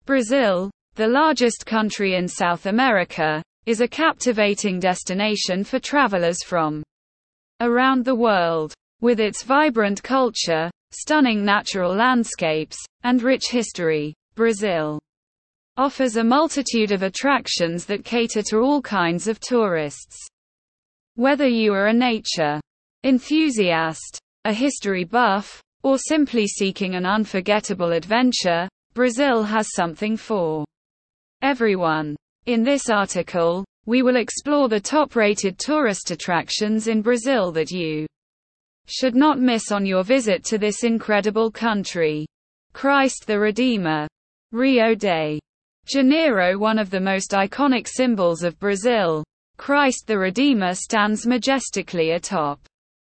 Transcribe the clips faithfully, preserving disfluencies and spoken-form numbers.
Brazil, the largest country in South America, is a captivating destination for travelers from around the world. With its vibrant culture, stunning natural landscapes, and rich history, Brazil offers a multitude of attractions that cater to all kinds of tourists. Whether you are a nature enthusiast, a history buff, or simply seeking an unforgettable adventure, Brazil has something for everyone. In this article, we will explore the top-rated tourist attractions in Brazil that you should not miss on your visit to this incredible country. Christ the Redeemer. Rio de Janeiro, one of the most iconic symbols of Brazil, Christ the Redeemer stands majestically atop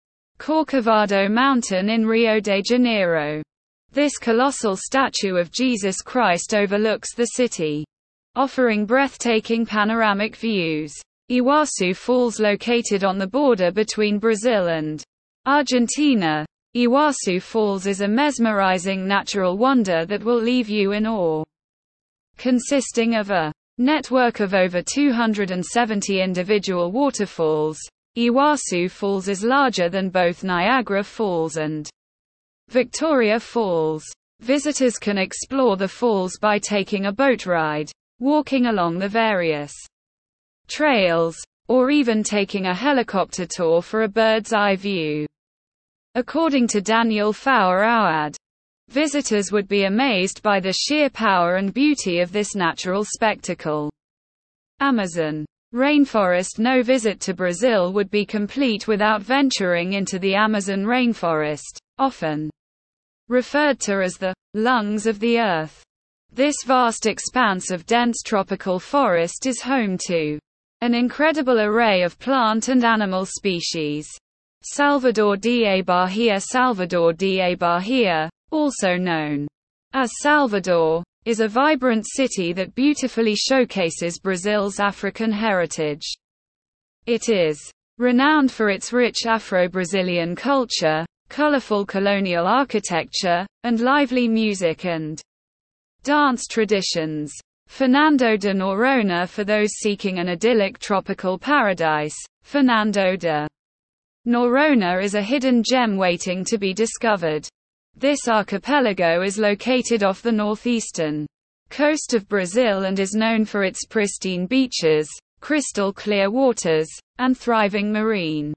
Corcovado Mountain in Rio de Janeiro. This colossal statue of Jesus Christ overlooks the city, offering breathtaking panoramic views. Iguaçu Falls, located on the border between Brazil and Argentina, Iguaçu Falls is a mesmerizing natural wonder that will leave you in awe. Consisting of a network of over two hundred seventy individual waterfalls, Iguaçu Falls is larger than both Niagara Falls and Victoria Falls. Visitors can explore the falls by taking a boat ride, walking along the various trails, or even taking a helicopter tour for a bird's-eye view. According to Daniel Faur Awad, visitors would be amazed by the sheer power and beauty of this natural spectacle. Amazon rainforest. No visit to Brazil would be complete without venturing into the Amazon rainforest, often referred to as the lungs of the earth. This vast expanse of dense tropical forest is home to an incredible array of plant and animal species. Salvador da Bahia. Salvador da Bahia, also known as Salvador, is a vibrant city that beautifully showcases Brazil's African heritage. It is renowned for its rich Afro-Brazilian culture, colorful colonial architecture, and lively music and dance traditions. Fernando de Noronha. For those seeking an idyllic tropical paradise, Fernando de Noronha is a hidden gem waiting to be discovered. This archipelago is located off the northeastern coast of Brazil and is known for its pristine beaches, crystal clear waters, and thriving marine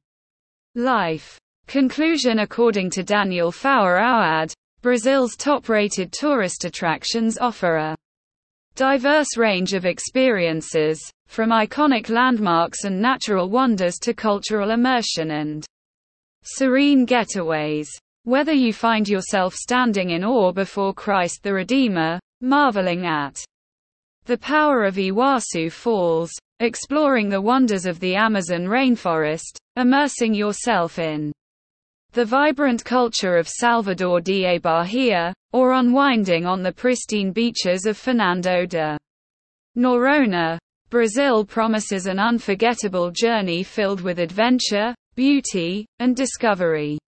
life. Conclusion. According to Daniel Faur Awad, Brazil's top-rated tourist attractions offer a diverse range of experiences, from iconic landmarks and natural wonders to cultural immersion and serene getaways. Whether you find yourself standing in awe before Christ the Redeemer, marveling at the power of Iguaçu Falls, exploring the wonders of the Amazon rainforest, immersing yourself in the vibrant culture of Salvador da Bahia, or unwinding on the pristine beaches of Fernando de Noronha, Brazil promises an unforgettable journey filled with adventure, beauty, and discovery.